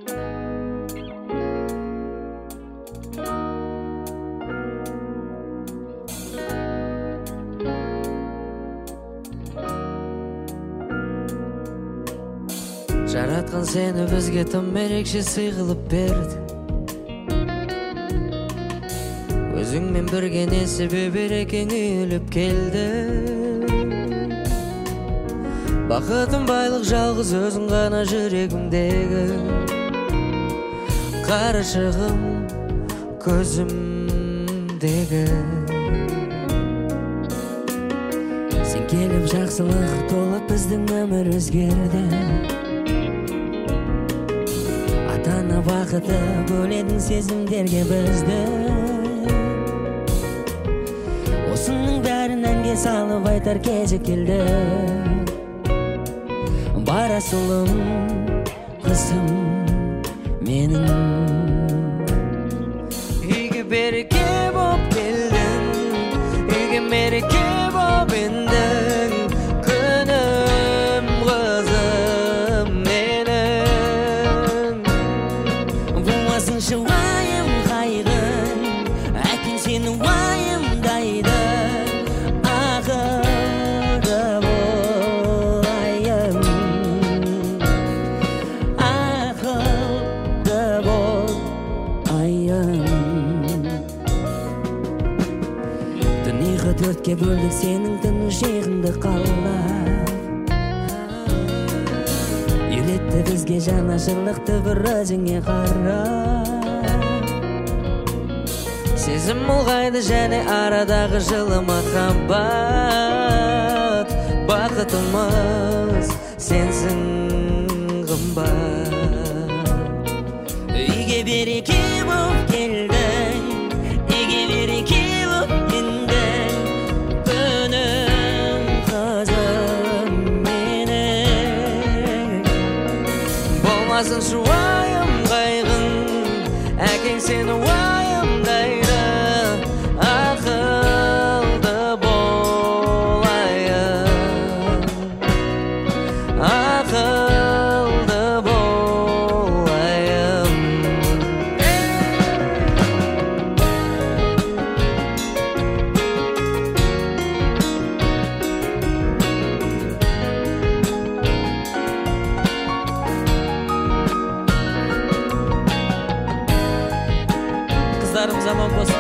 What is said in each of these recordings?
Жараткан сени бизге тым эрекше сый кылып берди. Өзүң мен бирге несиби берекең үйлүп келди. Бакытым байлык жалгыз өзүң гана жүрөгүмдөгү. Карашыгым көзүмдөгү. Сен келип жакшылык толуп биздин өмүр өзгөрдү. Ата-ана бакыты бөлөдүң сезимдерге бизди. Осунун бәринен кес алып айтар кече келди. Барасылым кызым менин. Үйгө береке болуп келдиң, үйгө мереке болуп эндиң. Күнүм кызым менин. Булмасынчы уайым кайгын, әкең сени уайымдайды. Төртке бөлдік сенің тыныш жиғыңды қалап. Үйретті бізге жанашырлықты бір өзіңе қарап. Сезім ұлғайды және арадағы жылы махаббат. Бақытымыз сенсің қымбат. Үйге береке болып келдің, үйге береке болып келдің. Болмасыншы уайым қайғың, әкең сені уайымдайды. Ақылды болайын, ақылды болайын. Kızlarımız aman olsun.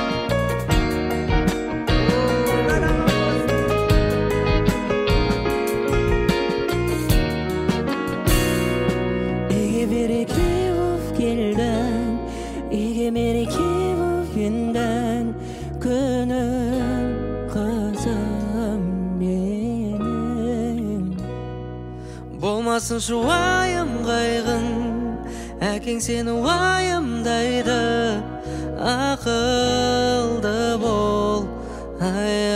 Ege bereke uf gelden, ege mereke uf günden. Günüm kızım benim. Болмасын şu уайым қайғың, әкең сені уайымдайды. Ақылды бол,